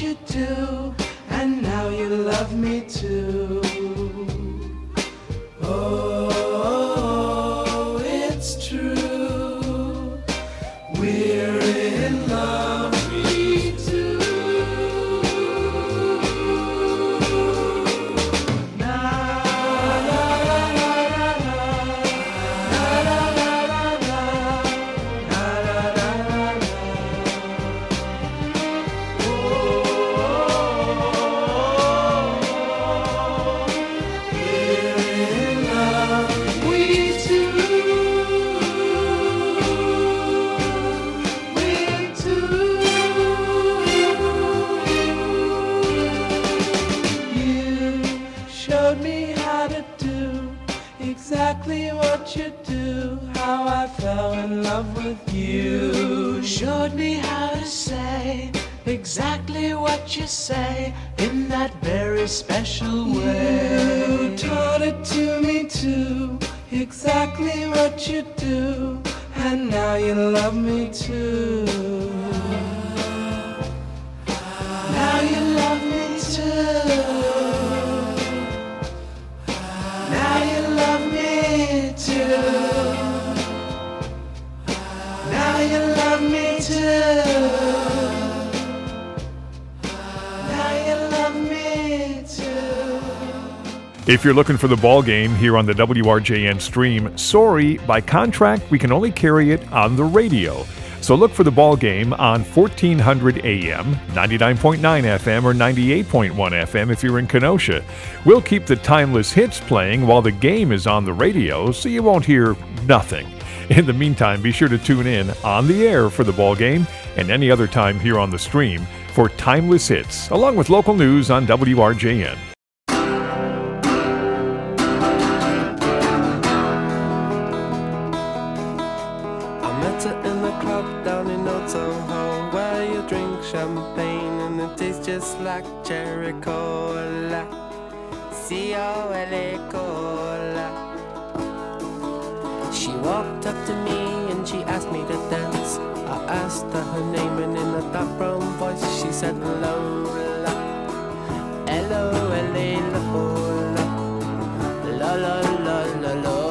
you do, and now you love me too. Oh, it's true, we're in love, me too. Exactly what you do, how I fell in love with you. Showed me how to say exactly what you say in that very special way. You taught it to me too, exactly what you do, and now you love me too. Now you love me too. Now you love me too. Now you love me too. Now you love me too. If you're looking for the ball game here on the WRJN stream, sorry, by contract we can only carry it on the radio. So look for the ball game on 1400 AM, 99.9 FM, or 98.1 FM if you're in Kenosha. We'll keep the timeless hits playing while the game is on the radio, so you won't hear nothing. In the meantime, be sure to tune in on the air for the ball game and any other time here on the stream for timeless hits, along with local news on WRJN. Like cherry cola, C-O-L-A cola. She walked up to me and she asked me to dance. I asked her her name and in a dark brown voice she said Lola. L-O-L-A Lola, la la la la Lola.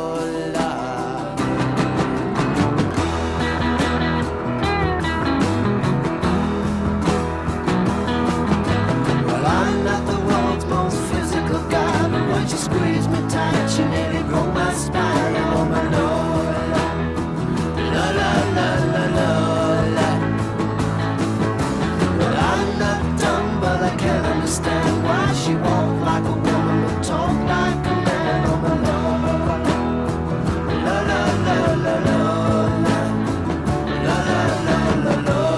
She squeezed me tight, she nearly broke my spine. Oh my Lola, la la la la Lola. Well, I'm not dumb, but I can't understand why she walked like a woman but talked like a man. Oh my Lola, la la la la Lola, la la la la Lola.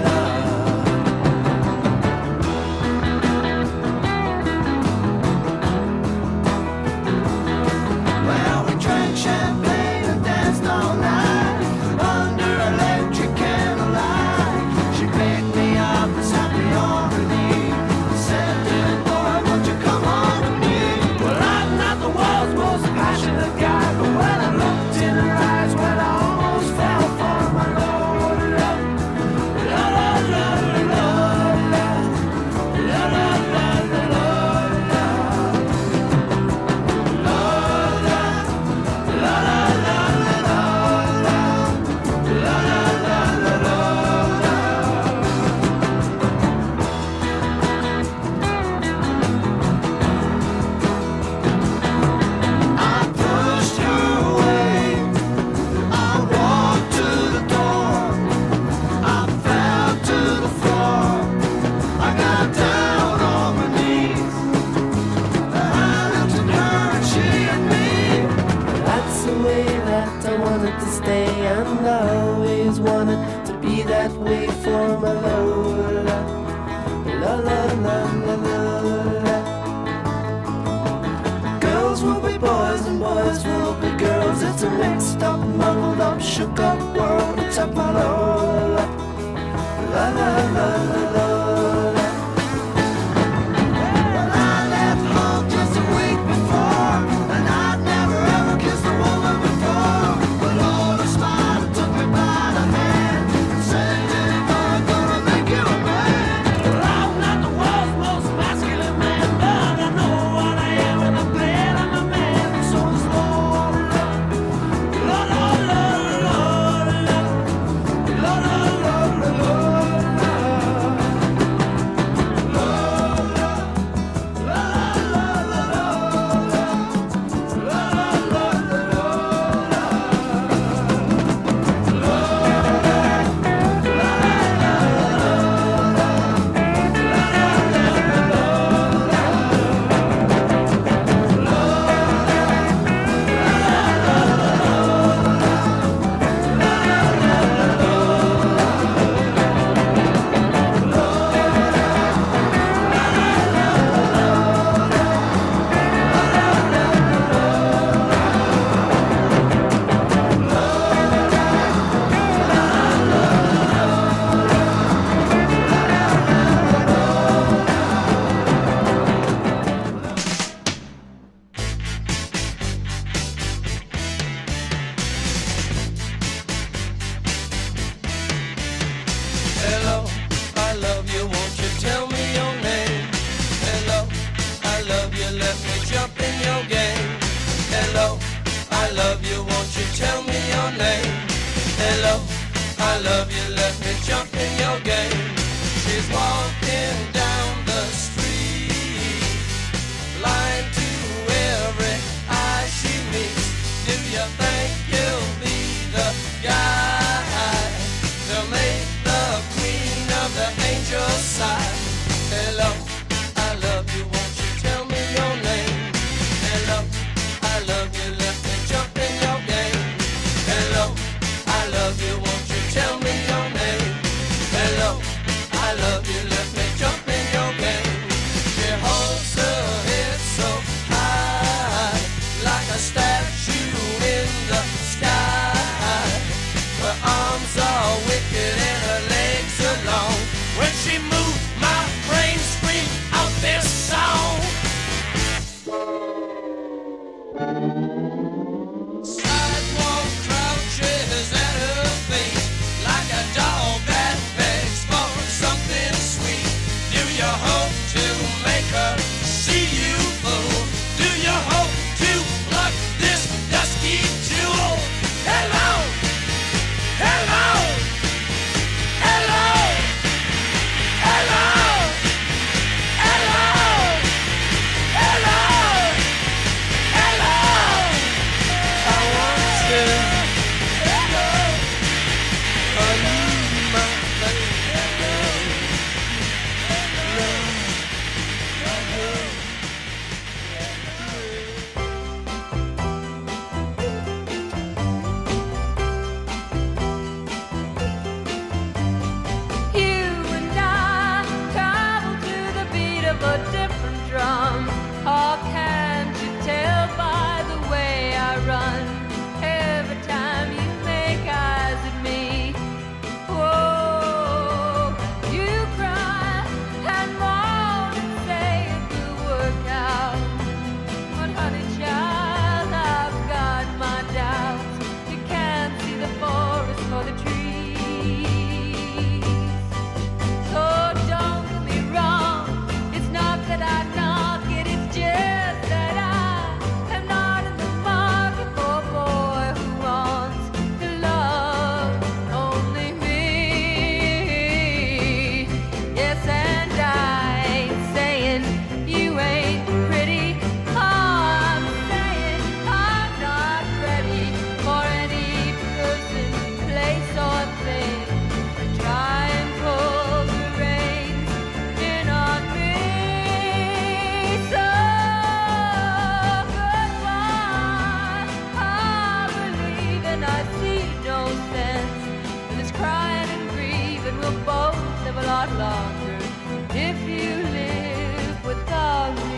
Champagne and danced all night under electric candlelight. She picked me up and sat me on her knee. Said, "Little boy, won't you come on to me?" Well, I'm not the world's most passionate guy, but when I looked in her eyes, well, I almost fell for my Lola. La la la la la la la la la la la. It's a mixed up, muddled up, shook up world. It's up my Lola, la la la la la. Well, I left home just a week before, and I'd never ever kissed a woman before. But Lola smiled and took me by the hand and said, "Little boy, gonna make you a man." Well, I'm not the love you, won't you tell me your name? Hello, I love you, let me jump in your game. She's walking down the street, blind to every eye she meets. Do you think you'll be the guy to make the queen of the angels sigh? Hello, I love you, won't you tell me your name? Hello, I love you, let me jump in your game. Hello, I love you, won't you tell me your name? Hello, I love you, let me jump in your game. She holds her head so high, like a statue in the sky. Her arms are wicked and her legs are long. When she moves, my brain screams out this song. Sidewalk crouches at her feet, like a dog that begs for something sweet. Do you hope to make her see you, fool? Do you hope to pluck this dusky jewel? Hello, hello, hello, hello, hello, hello, hello. I want you, hello, are you my baby? You and I travel to the beat of a different drum. Oh, can't you tell by the way I run? Every time you make eyes at me, whoa, you cry and moan and say it will work out. But honey child, I've got my doubts. You can't see the forest for the trees. So don't get me wrong, it's not that I knock it, it's just that I am not in the market for a boy who wants to love only me. Yes, and I ain't saying you ain't pretty. I'm saying I'm not ready for any person, place, or thing to try and pull the reins in on me. So goodbye, I believe and I see no sense in this crying and grieving. We'll both live a lot longer if you live without me.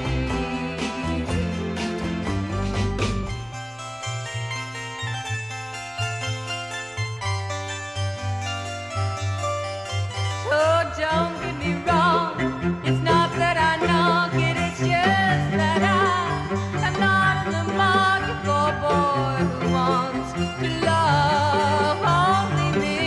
So don't get me wrong, it's not that I knock it, it's just that I am not in the market for a boy who wants to love only me.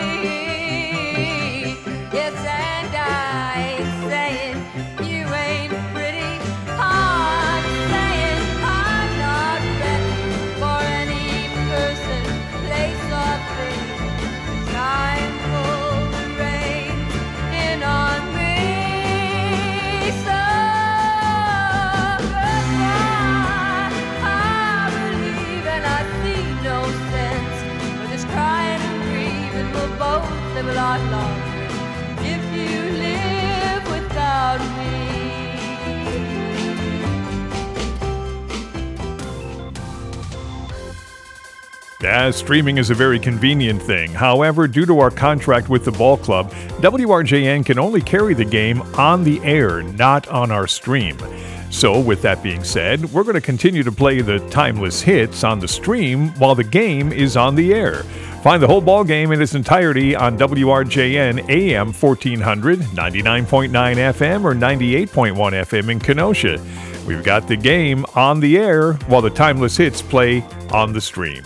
Yes, and I ain't saying you ain't pretty. I'm saying I'm not ready for any person, place, or thing to try and pull the reins in on me. So goodbye, I believe and I see no sense for this crying and grieving. We'll both live a lot longer if you live without me. As streaming is a very convenient thing. However, due to our contract with the ball club, WRJN can only carry the game on the air, not on our stream. So, with that being said, we're going to continue to play the timeless hits on the stream while the game is on the air. Find the whole ball game in its entirety on WRJN AM 1400, 99.9 FM, or 98.1 FM in Kenosha. We've got the game on the air while the timeless hits play on the stream.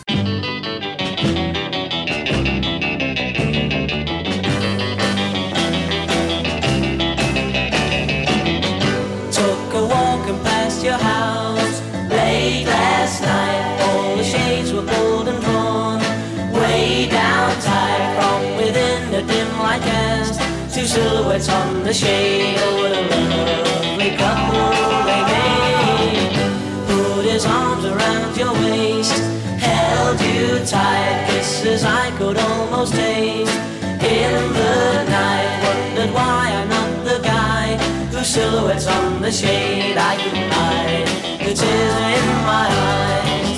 Took a walking past your house late last night. All the shades Two silhouettes on the shade. Oh, what a lovely couple they made. Put his arms around your waist, held you tight, kisses I could almost taste. In the night, wondered why I'm not the guy whose silhouettes on the shade I can hide. The tears in my eyes.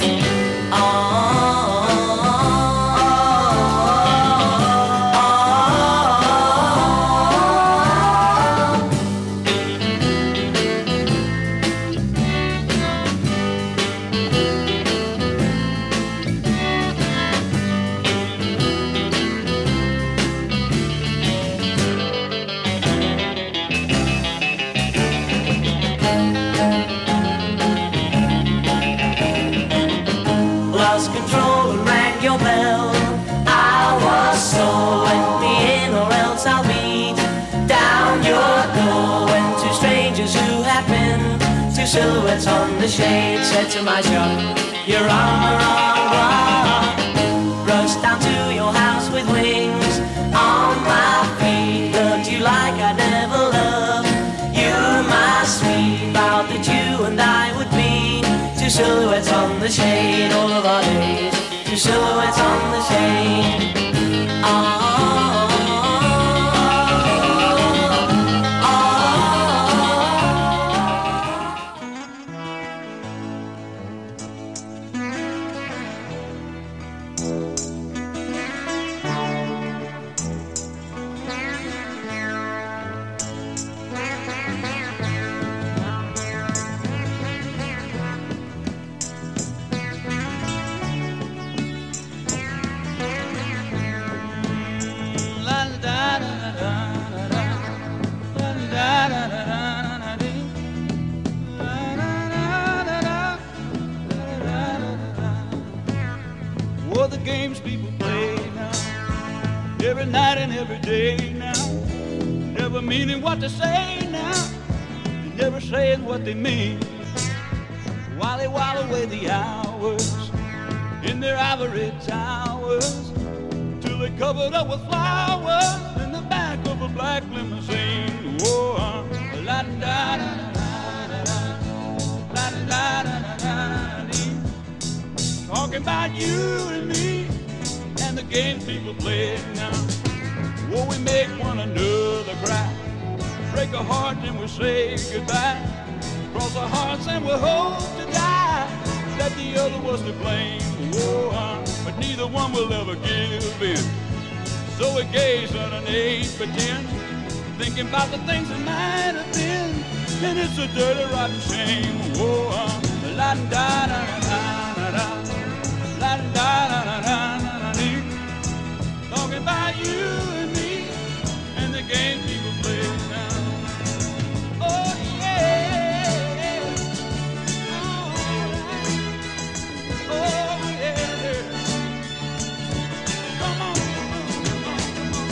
Lost control and rang your bell. I was so let me in or else I'll beat down your door. When two strangers who had been two silhouettes on the shade said to my shop, you're on the wrong one. Rushed down to your house with wings on my feet. Loved you like I never loved you, my sweet. Vowed that you and I would be two silhouettes on the shade all of our days. Two silhouettes on the shade. What the games people play now, every night and every day now, never meaning what they say now, and never saying what they mean. While they while away the hours in their ivory towers, till they're covered up with flowers in the back of a black limousine. Whoa, la da da da da da da da da. Talking about you and me and the games people play now. Whoa, we make one another cry, break a heart and we say goodbye, cross our hearts and we hope to die that the other was to blame. Whoa, but neither one will ever give in. So we gaze at an 8 by 10, thinking about the things that might have been, and it's a dirty rotten shame. Whoa, la da da da da da. La da da da da da da. Talking about you and me and the game people play now. Oh yeah, oh yeah. Come on, come on,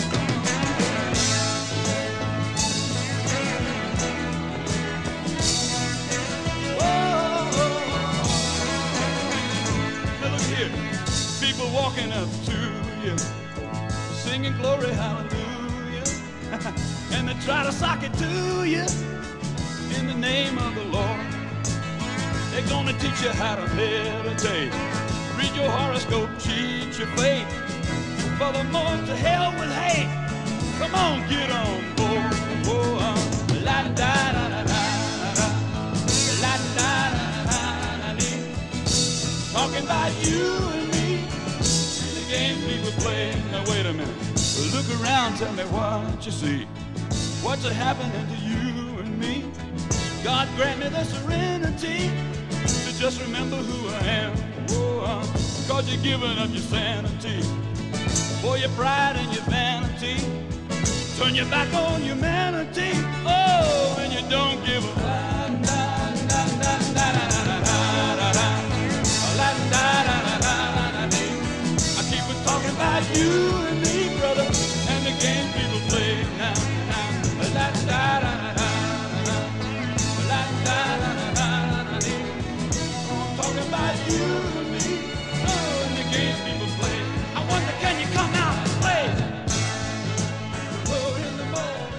people walking up to you, singing glory hallelujah, and they try to sock it to you in the name of the Lord. They're gonna teach you how to meditate, read your horoscope, cheat your fate, and furthermore to hell with hate. Come on, get on board. Oh, la da da da da da, la da da da da da. Talking about you and me, the games people play. Now wait a minute, look around, tell me what you see. What's happening to you and me? God grant me the serenity to just remember who I am. Oh, cause you're giving up your sanity for your pride and your vanity. Turn your back on humanity. Oh, and you don't give a I keep on talking about you and me, brother, and the game people play now. La da da da la da da da. I'm talking about you and me, oh, and the games people play. I wonder, can you come out and play? Oh, in the morning.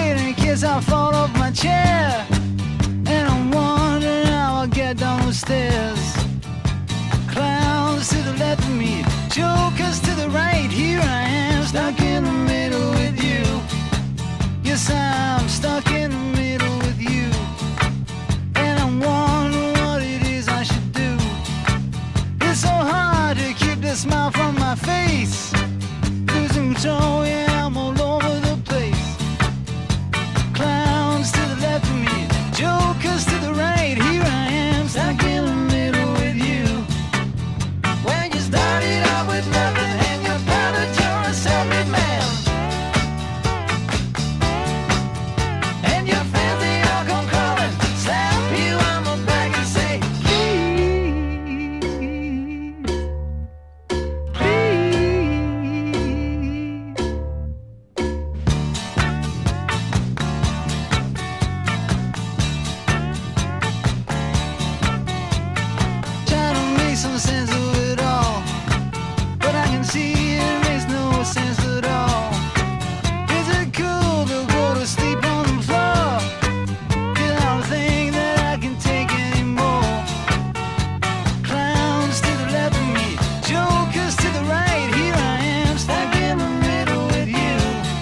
scared in case I fall off my chair. And I'm wondering how I'll get down the stairs. Clowns to the left of me, jokers to the right. Here I am, stuck in the middle with you. Yes, I'm stuck in the middle with you. And I'm wondering what it is I should do. It's so hard to keep the smile from my face. Losing control, yeah, I'm all over the place. Clowns to the left of me, jokers to the right. Here I am, stuck in the middle with you. When you started out with nothing and you're proud that you're a self-made man. And your friends, they all come crawling, slap you on the back and say, please, try to make some sense of it all, but I can see it makes no sense at all. Is it cool to go to sleep on the floor? 'Cause I don't think that I can take anymore. Clowns to the left of me, jokers to the right. Here I am, stuck in the middle with you.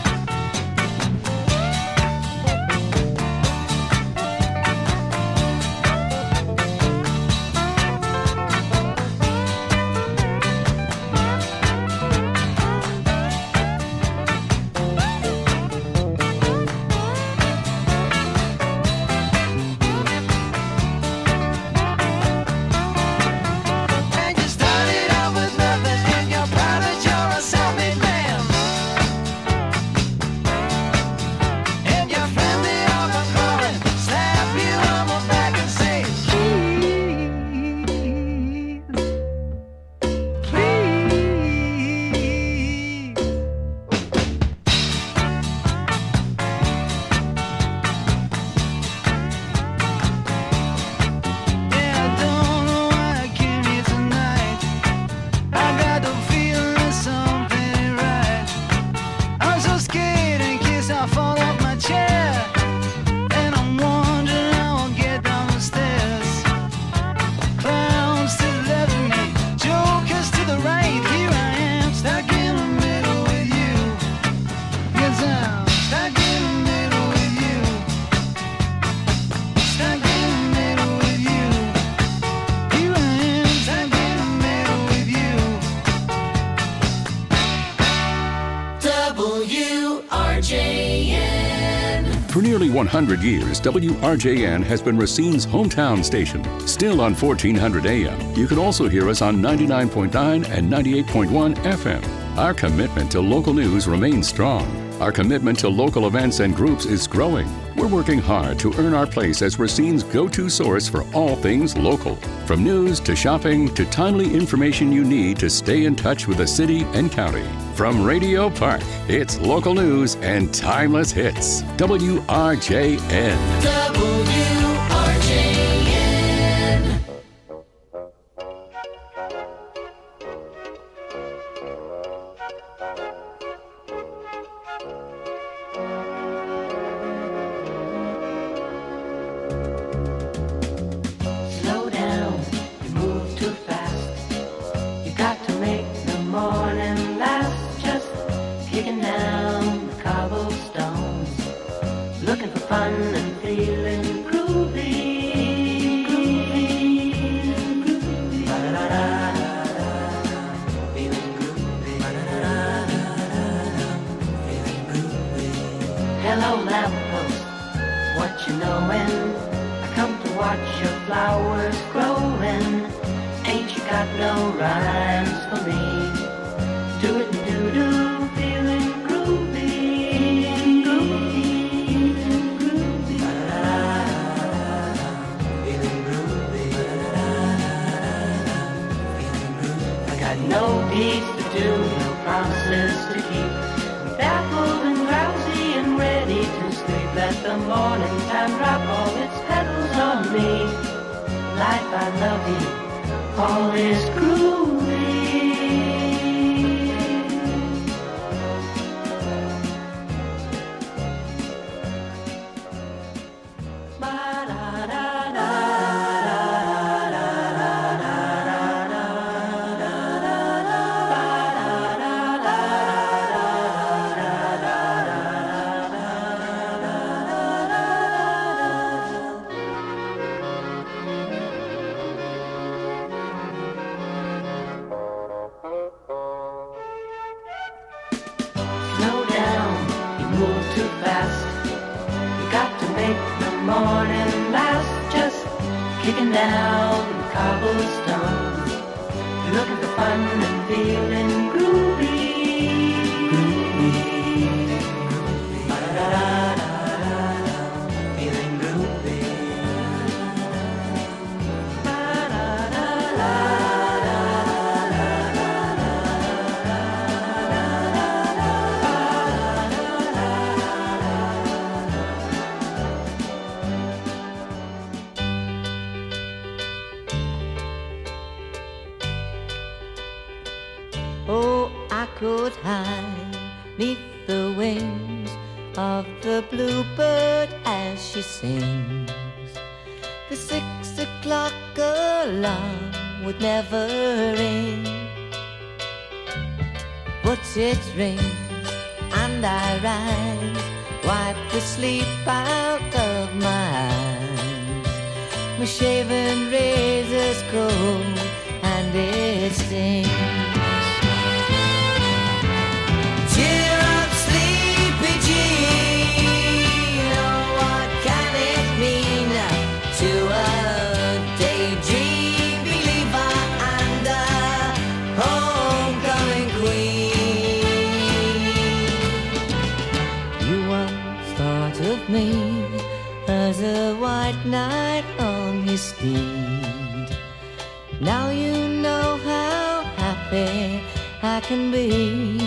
And you started out with nothing and you're proud that you're a self-made man. And your friends, they all come crawling, slap you on the back and say, please, please. Yeah, I don't know why I came here tonight. I got the feeling that something ain't right. I'm so scared in case I fall off my chair. And I'm wondering how I'll get down the stairs. Clowns to the left of me, jokers to the right. Here I am, stuck in the middle with you. Yes, I'm stuck in the middle with you. Stuck in the middle with you. Here I am, stuck in the middle with you. WRJN. For nearly 100 years, WRJN has been Racine's hometown station. Still on 1400 AM. You can also hear us on 99.9 and 98.1 FM. Our commitment to local news remains strong. Our commitment to local events and groups is growing. We're working hard to earn our place as Racine's go-to source for all things local. From news to shopping to timely information you need to stay in touch with the city and county. From Radio Park, it's local news and timeless hits. WRJN. WRJN. Slow down, you move too fast. You got to make the morning last. Just kicking down the cobblestones, looking for fun and feeling groovy. Groovy. Ba-da-da-da-da-da. Feeling groovy. Ba-da-da-da-da-da. Feeling groovy. Hello, lamppost, what you knowin'? I come to watch your flowers growing. Ain't you got no rhymes for me? Do it and do-do, feeling groovy. Groovy, groovy. Ba-da-da-da-da-da. Feeling groovy. Ba-da-da-da-da-da. Feeling groovy. I got no deeds to do, no promises to keep. I'm baffled and drowsy and ready to sleep. Let the morning time drop all its petals on me. Life, I love you, all is groovy. kicking down cobblestones, looking for fun and feeling groovy. Ba-da-da-da-da-da, feeling groovy. Oh, I could hide neath the wings of the bluebird as she sings. The 6 o'clock alarm would never ring, but it rings and I rise, wipe the sleep out of my eyes. My shaven razor's cold and it stings. Cheer up, sleepy Jean. Oh, what can it mean to a daydream believer and a homecoming queen? You once thought of me as a white knight on his steed. Now you know how happy I can be.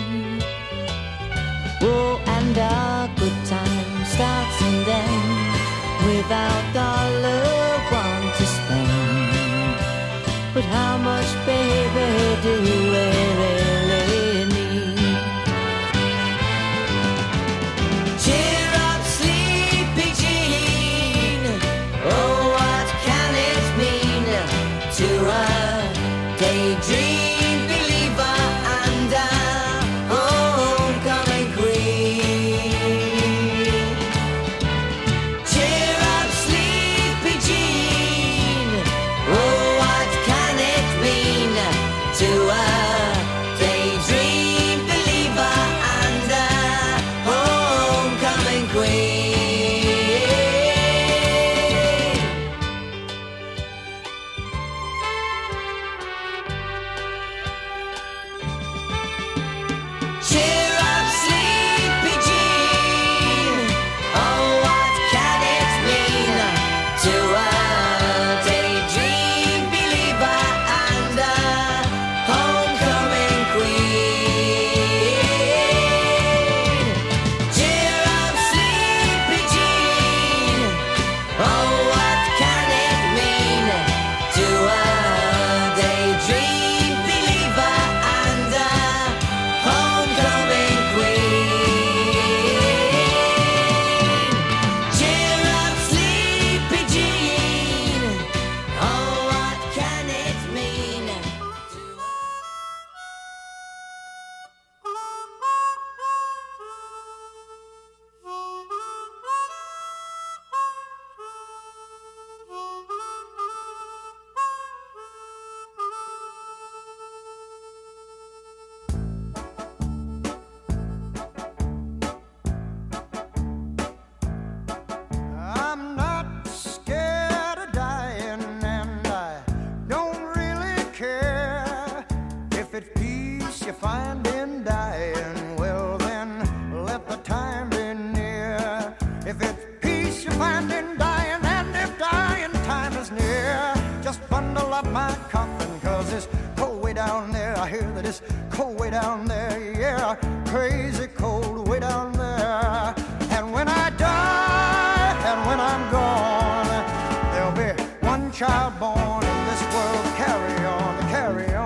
Oh, and our good time starts and ends without $1 to spend. But how much, baby, do we really need? Cheer up, sleepy Jean. Oh, what can it mean to a daydream believer and a homecoming queen? Cheer up, sleepy Jean. Oh, what can it mean to a daydream believer and a homecoming queen? Cheer up, sleepy Jean. Oh, what can it mean to a daydream believer and a homecoming queen? Cheer up, sleepy Jean. Oh, what can it mean to a daydream believer and a homecoming queen? Cheer up, sleepy Jean. Oh, what can it mean to I'm not scared of dying, and I don't really care. If it's peace you find in dying, well then let the time be near. If it's peace you find in dying, and if dying time is near, just bundle up my coffin, 'cause it's cold way down there. I hear that it's cold way down there, yeah, crazy cold way down there. And when I die, and when I'm gone, there'll be one child born in this world. Carry on, carry on.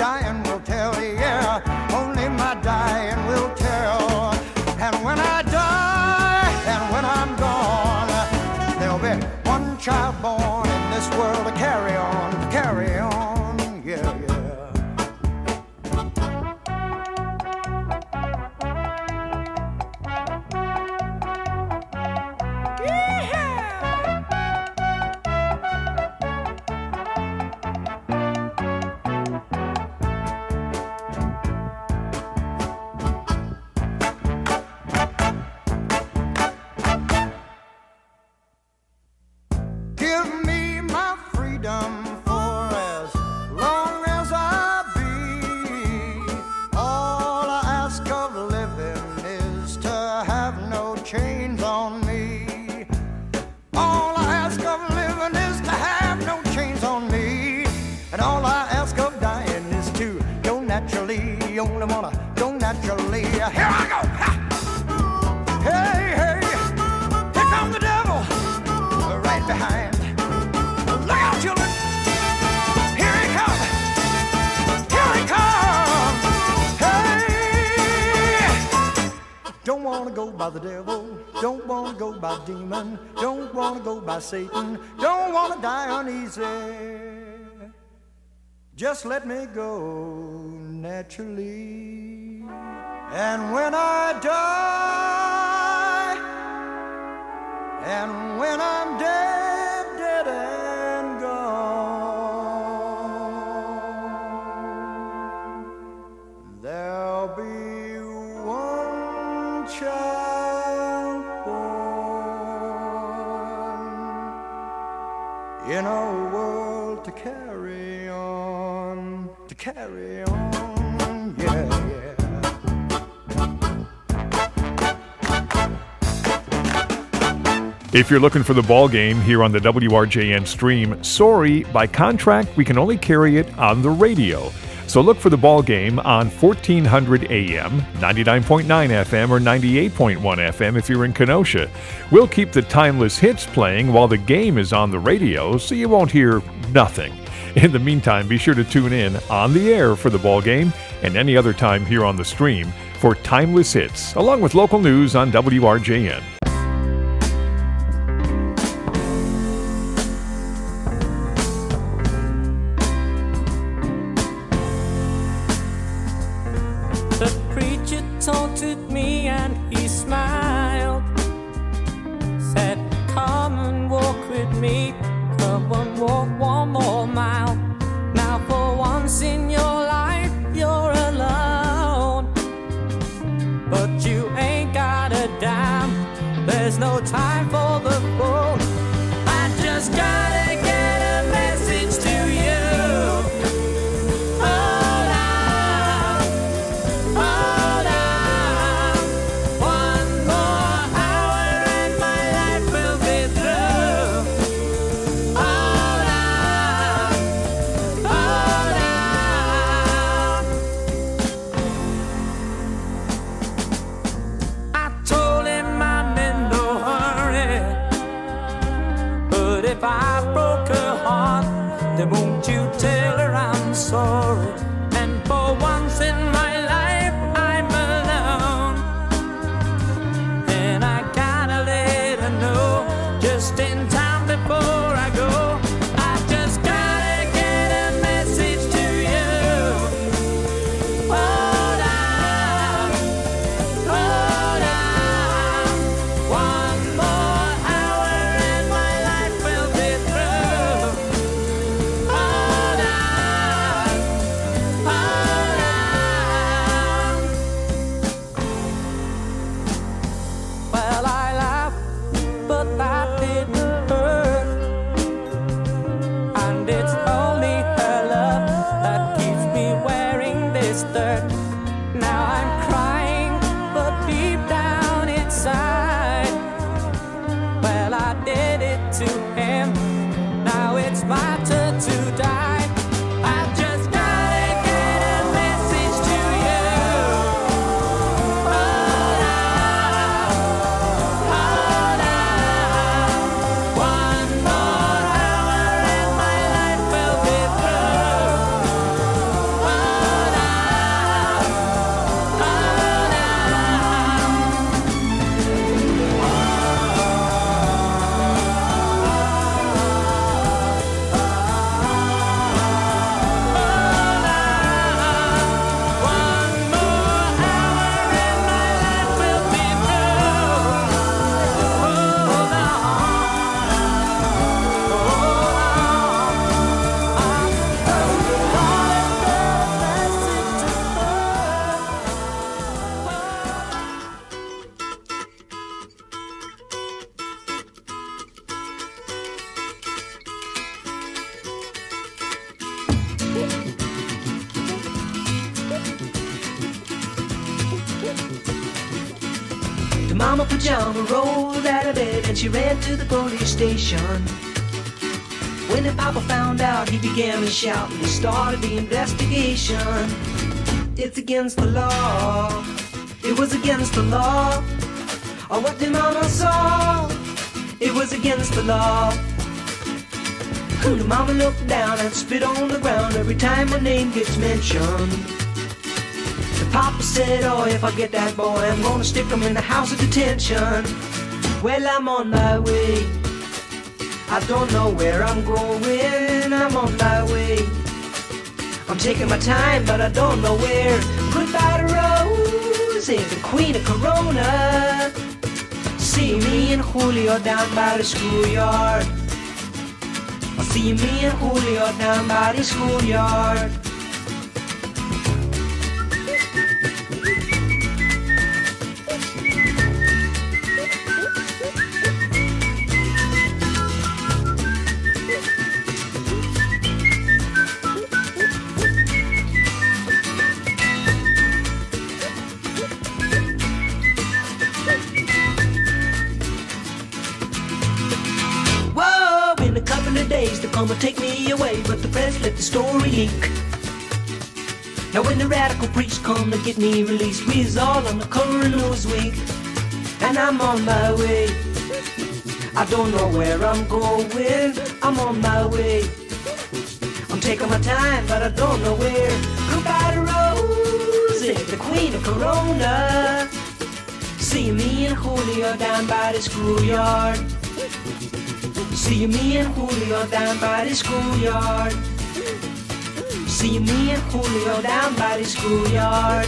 dying will tell, yeah, only my dying will tell. And when I die, and when I'm gone, there'll be one child born in this world to carry on, yeah, yeah. Give me my freedom for as long as I be. All I ask of living is to have no chains on me. All I ask of living is to have no chains on me. And all I ask of dying is to go naturally. You only wanna go naturally. Here I go! Ha! Hey, hey! Here comes the devil! Right behind. Look out, children! Here he comes! Here he comes! Hey! Don't wanna go by the devil. Don't wanna go by demon. Don't wanna go by Satan. Don't wanna die uneasy. Just let me go naturally. And when I die, and when I'm dead, dead and gone, there'll be one child born in a world to carry on, yeah, yeah. If you're looking for the ball game here on the WRJN stream, sorry, by contract, we can only carry it on the radio. So look for the ball game on 1400 AM, 99.9 FM, or 98.1 FM if you're in Kenosha. We'll keep the timeless hits playing while the game is on the radio, so you won't hear nothing. In the meantime, be sure to tune in on the air for the ball game and any other time here on the stream for timeless hits, along with local news on WRJN. The preacher taunted me and he smiled. Said, come and walk with me. Come and walk one more mile. Now for once in your life you're alone. But you ain't got a dime. There's no time for the phone. I just gotta get a message to you. If I broke her heart, then won't you tell her I'm sorry? And for once in my life, I'm alone. And I gotta let her know, just in time before I go. I just gotta get a message to you. Hold on, hold on. One more hour and my life will be through. Hold on, hold on. Well, I laughed, but that didn't hurt. And it's only her love that keeps me wearing this dirt. Now I'm crying, but deep down inside, well, I did it to him. Now it's my turn to die. I just gotta get a message to you. Hold on, hold on. One more hour and my life will be through. Hold on, hold on. Mama Pajama rolled out of bed and she ran to the police station. When the Papa found out, he began to shout and he started the investigation. It's against the law. It was against the law. Oh, what did Mama saw? It was against the law. The Mama looked down and spit on the ground every time my name gets mentioned. The Papa said, oh, if I get that boy, I'm gonna stick him in the house of detention. Well, I'm on my way. I don't know where I'm going. I'm on my way. I'm taking my time, but I don't know where. Goodbye to Rose, the queen of Corona. See me and Julio down by the schoolyard. I'll see me and Julio down by the schoolyard. Days to come and take me away, but the press let the story leak. Now when the radical preach come to get me released, we is all on the cover of Newsweek. And I'm on my way. I don't know where I'm going. I'm on my way. I'm taking my time, but I don't know where. Goodbye to Rose, the queen of Corona. See me and Julio down by the schoolyard. See me and Julio down by the schoolyard. See me and Julio down by the schoolyard.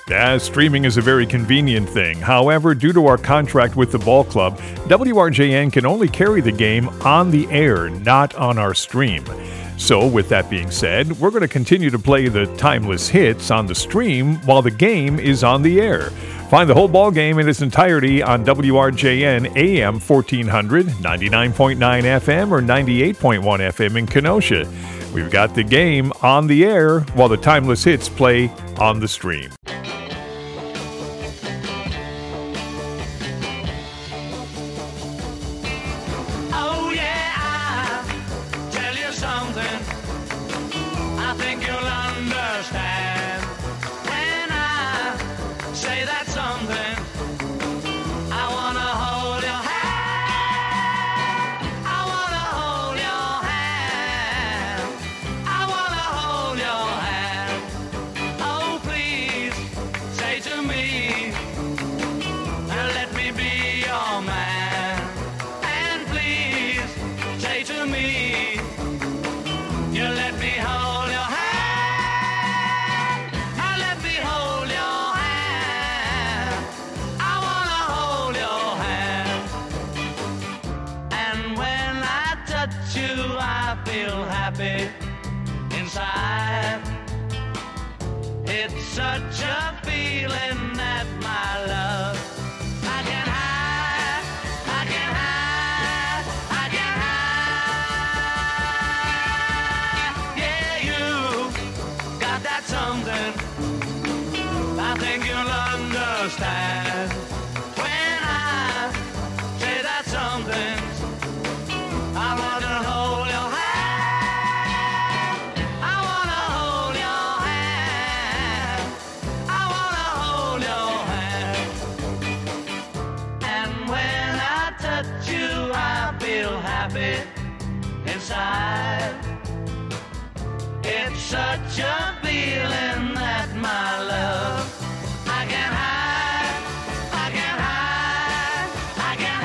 Streaming is a very convenient thing. However, due to our contract with the ball club, WRJN can only carry the game on the air, not on our stream. So, with that being said, we're going to continue to play the timeless hits on the stream while the game is on the air. Find the whole ball game in its entirety on WRJN AM 1400, 99.9 FM, or 98.1 FM in Kenosha. We've got the game on the air while the timeless hits play on the stream. Oh yeah, I'll tell you something I think you'll understand when I say that something. I wanna hold your hand. I wanna hold your hand. I wanna hold your hand. Oh please, say to me, let me be your man. And please, say to me, you let me hold your hand. Now let me hold your hand. I wanna hold your hand. And when I touch you, I feel happy inside. It's such a feeling that my love I can hide, I can hide, I can hide. Yeah, you got that something I think you'll understand when I say that something. I wanna hold your hand. I wanna hold your hand. I wanna hold your hand. And when I touch you, I feel happy inside. It's such a feeling that my love I can hide, I can hide, I can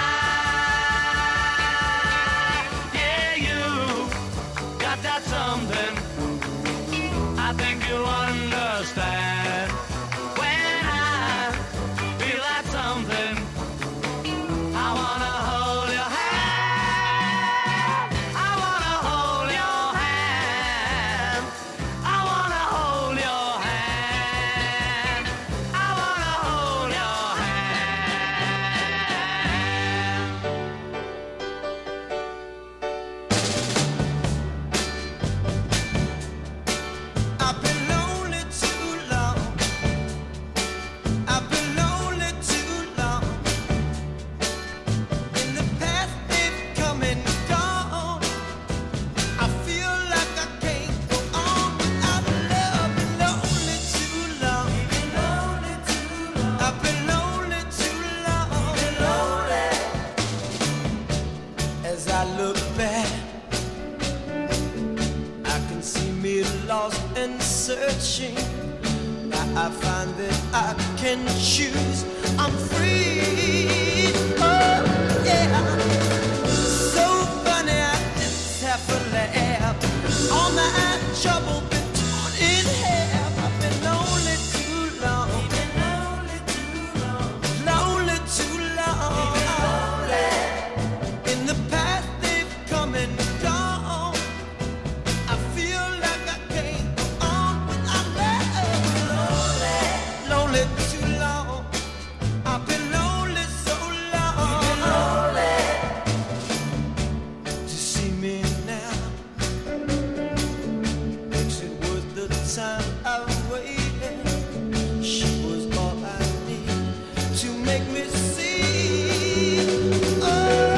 hide. Yeah, you got that something I think you'll understand when I feel that something. I wanna hold your hand. I wanna hold your hand. I wanna hold your hand. I wanna hold your hand. I've been lonely too long. I've been lonely too long. In the past they've come and gone. I feel like I can't go on without love. Been lonely too long. I've been lonely too long. As I look back, I can see me lost and searching. Now I find that I can choose. I'm free. Oh yeah. So funny, I just have to laugh. All my trouble been torn in half. I've been lonely too long. Lonely too long. In the past they've come and gone. I feel like I can't go on without love. Lonely too long. I've been lonely so long. To see me now makes it worth the time I waited. She was all I need to make me see. Oh,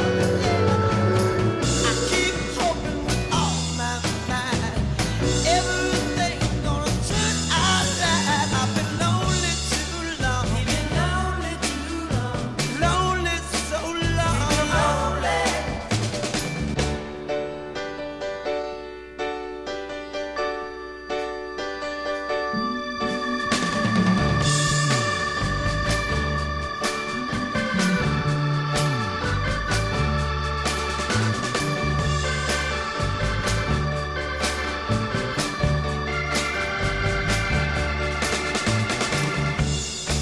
I keep hoping with all my mind everything's gonna turn out right. I've been lonely too long. Lonely so long.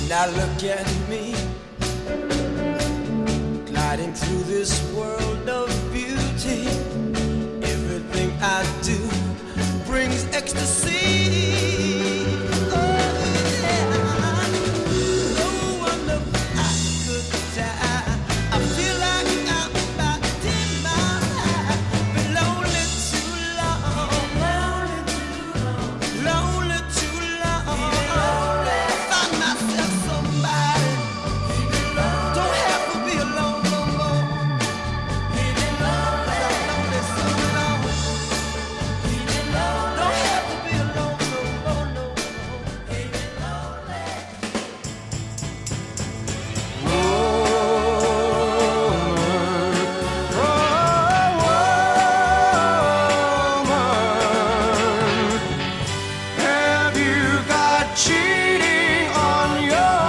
Now look at me, gliding through this world of beauty. Everything I do brings ecstasy. Oh yeah, no wonder I could die. I feel like I'm about to die. Been lonely too long, lonely too long. Find myself somebody. Don't have to be alone no more. Lonely so long. Don't have to be alone no more, no more. Have you got cheating on your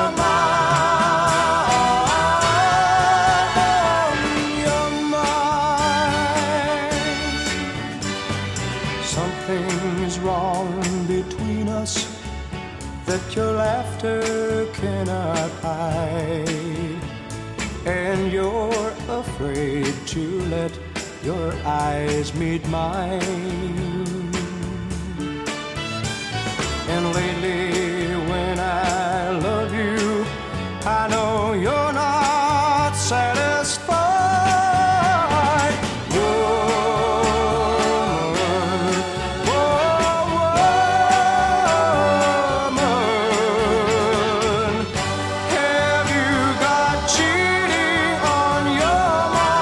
mind? Something's wrong between us that your laughter cannot hide, and you're afraid to let your eyes meet mine. And lately when I love you, I know you're not satisfied. Woman, woman, have you got cheating on your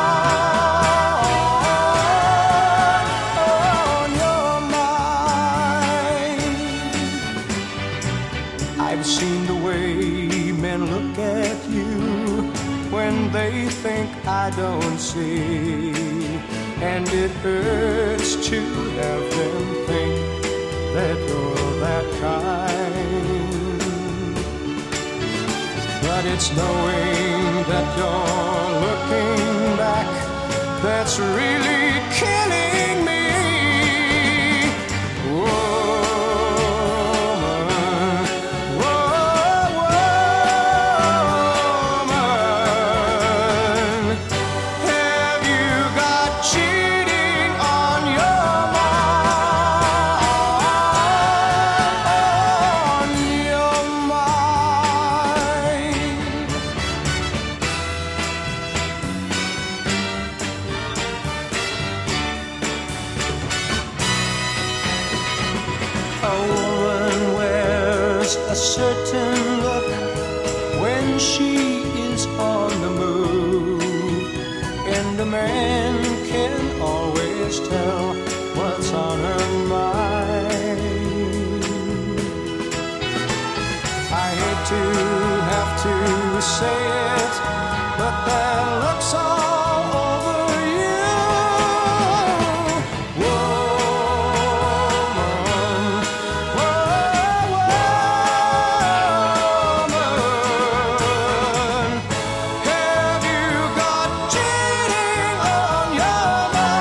mind? I've seen the way men look at you when they think I don't see, and it hurts to have them think that you're that kind. But it's knowing that you're looking back that's really killing me. Woman, woman, have you got cheating on your mind? A woman wears a certain look when she is on the move, and a man can always tell what's on her mind. I hate to have to say it, but that looks all over you. Woman, woman, have you got cheating on your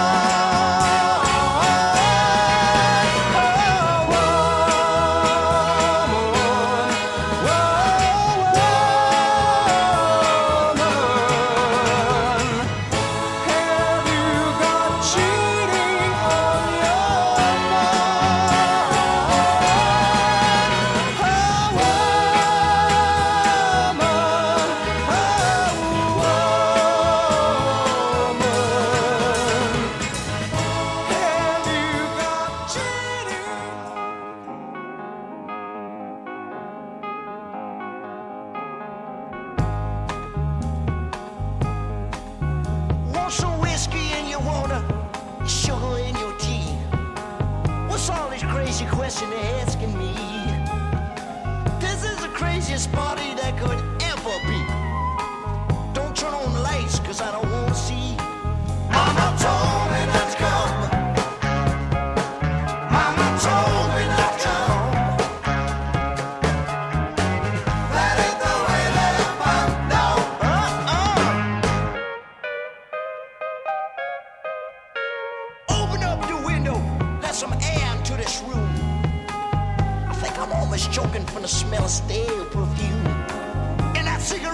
Want some whiskey in your water, sugar in your tea? What's all this crazy question they're asking me? This is the craziest party that could ever be. Don't turn on the lights, cause I don't wanna see. Mama told me not to come. Mama told me not to come. That ain't the way that I found out. Open up the window, let some air into this room. I think I'm almost choking from the smell of stale perfume.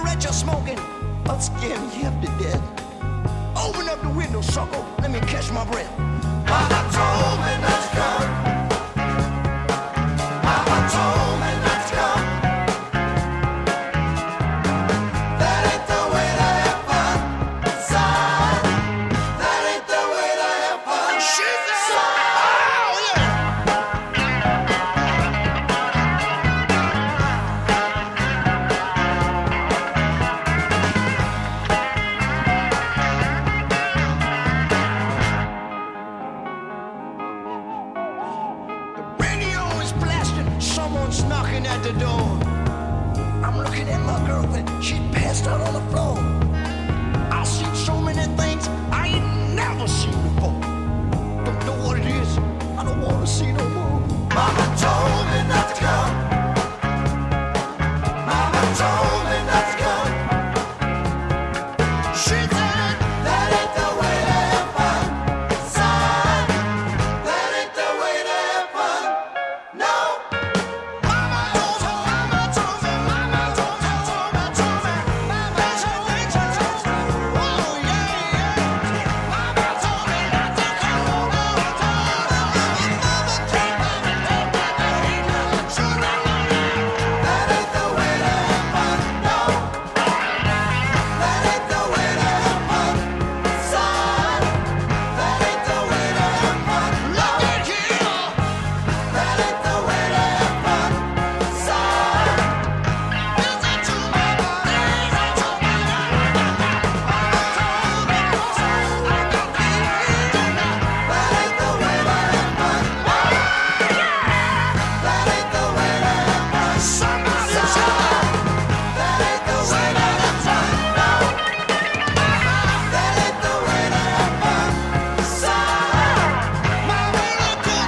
cigarette you're smoking, I'll scare me half to death. Open up the window, sucker, let me catch my breath. Mama told me not to come. Mama told me not to come. That ain't the way to have fun, son. That ain't the way to have fun. She said, oh yeah. Radio is blasting, someone's knocking at the door. I'm looking at my girl, but she passed out on the floor. I've seen so many things I ain't never seen before. Don't know what it is, I don't want to see no more. Mama told me not to come. Mama told me not to come. She said, that ain't the way to have fun, son. That ain't the way to have fun. No. Mama told me, mama told me, mama told me, mama told me, mama told me, oh yeah, yeah. Mama told me not to come. Mama told me, mama told me, that ain't the way to have fun. No. That ain't the way to have fun, son. That ain't the way to have fun. Look at here. That ain't the way to have fun, son. Listen to me, listen to me. That ain't the way to have fun. That ain't the way to have fun. Somebody say that ain't the way to have fun. No. That ain't the way to have fun, son. My really cool,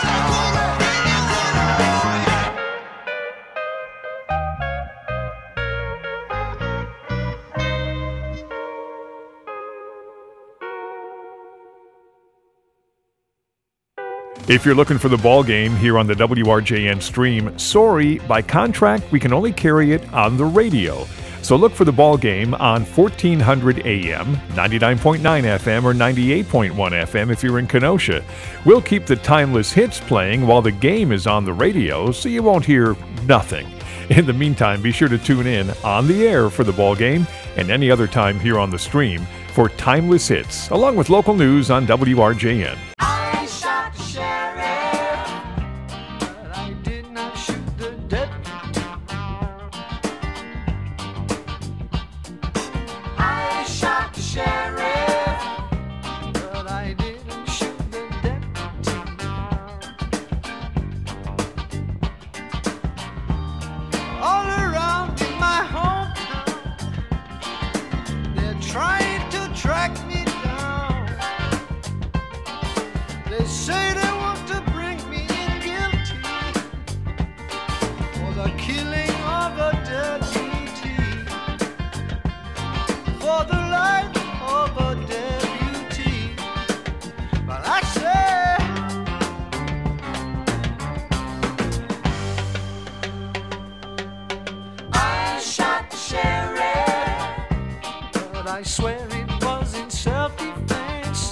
If you're looking for the ball game here on the WRJN stream, sorry, by contract, we can only carry it on the radio. So look for the ball game on 1400 AM, 99.9 FM, or 98.1 FM if you're in Kenosha. We'll keep the timeless hits playing while the game is on the radio, so you won't hear nothing. In the meantime, be sure to tune in on the air for the ball game and any other time here on the stream for timeless hits, along with local news on WRJN. I shot the sheriff, but I did not shoot the deputy. I shot the sheriff, but I didn't shoot the deputy. All around in my hometown, they're trying to track me down. They say they want to bring me in guilty for the killing of a deputy, for the life of a deputy. But I say, I shot the sheriff, but I swear it was in self-defense.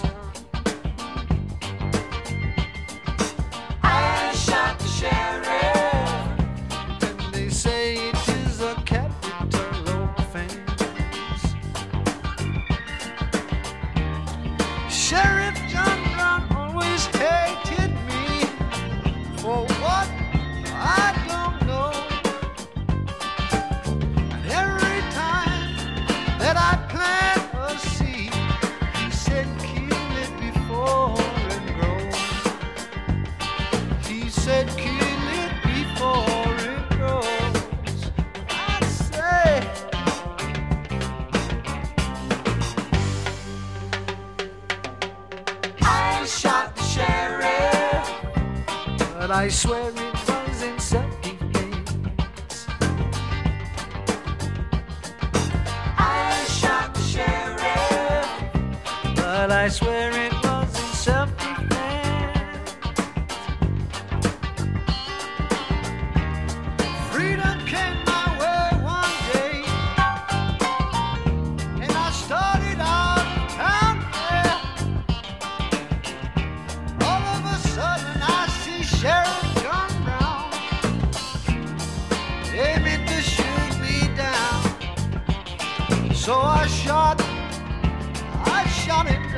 I shot the sheriff, and they say it is a capital offense. Sheriff John Brown always hated me for what I don't know. And every time that I plant a seed, he said kill it before it grows. He said kill it before it grows. I say, I shot the sheriff, but I swear it was in self-defense. I shot the sheriff, but I swear it was in self-defense. Freedom came my way one day,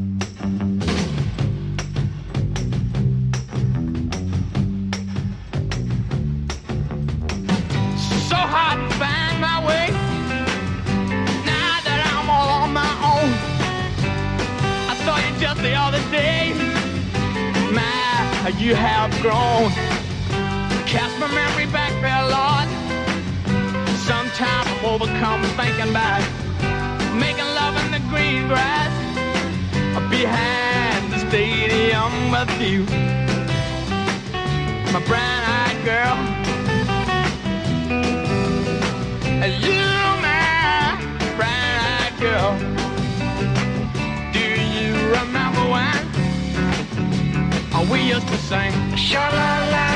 So hard to find my way now that I'm all on my own. I saw you just the other day. My, you have grown. Cast my memory back there, Lord. Sometimes I'm overcome thinking about making love in the green grass behind the stadium with you, my brown-eyed girl. You, my brown-eyed girl. Do you remember when we used to sing? Sha-la-la.